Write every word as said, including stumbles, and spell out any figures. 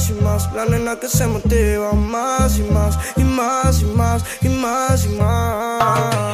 más y más. La nena que se motiva más y más, y más y más, y más y más.